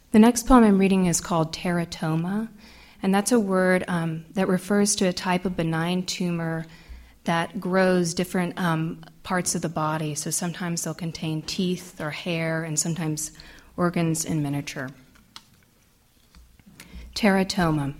The next poem I'm reading is called teratoma, and that's a word that refers to a type of benign tumor that grows different parts of the body. So sometimes they'll contain teeth or hair, and sometimes organs in miniature. Teratoma.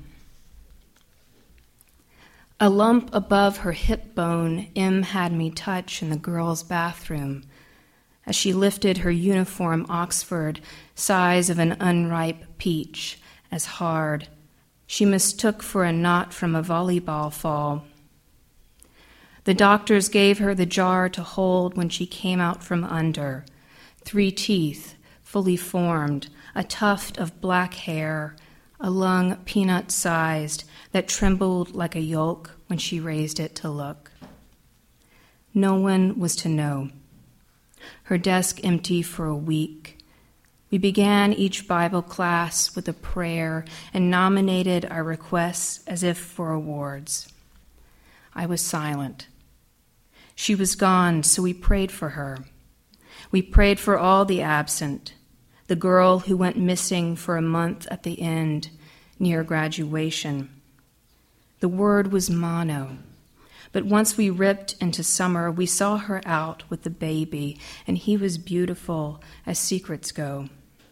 A lump above her hip bone M had me touch in the girl's bathroom as she lifted her uniform Oxford, size of an unripe peach, as hard she mistook for a knot from a volleyball fall. The doctors gave her the jar to hold when she came out from under, 3 teeth, fully formed, a tuft of black hair, a lung peanut-sized that trembled like a yolk when she raised it to look. No one was to know. Her desk empty for a week. We began each Bible class with a prayer and nominated our requests as if for awards. I was silent. She was gone, so we prayed for her. We prayed for all the absent, the girl who went missing for a month at the end, near graduation. The word was mono, but once we ripped into summer, we saw her out with the baby, and he was beautiful as secrets go.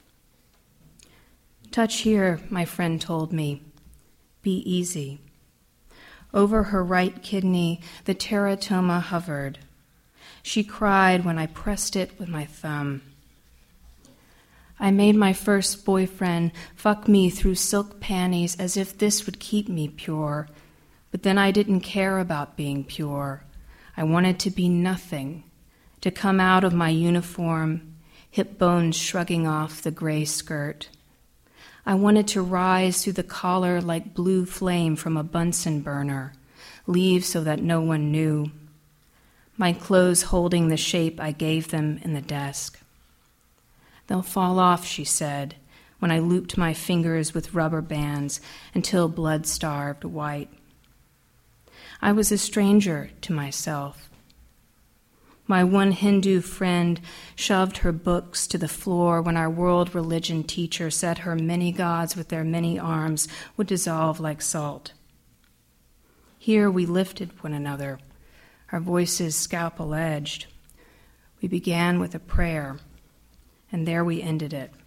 Touch here, my friend told me. Be easy. Over her right kidney, the teratoma hovered. She cried when I pressed it with my thumb. I made my first boyfriend fuck me through silk panties as if this would keep me pure, but then I didn't care about being pure. I wanted to be nothing, to come out of my uniform, hip bones shrugging off the gray skirt. I wanted to rise through the collar like blue flame from a Bunsen burner, leave so that no one knew. My clothes holding the shape I gave them in the desk. They'll fall off, she said, when I looped my fingers with rubber bands until blood-starved white. I was a stranger to myself. My one Hindu friend shoved her books to the floor when our world religion teacher said her many gods with their many arms would dissolve like salt. Here we lifted one another, our voices scalpel-edged. We began with a prayer, and there we ended it.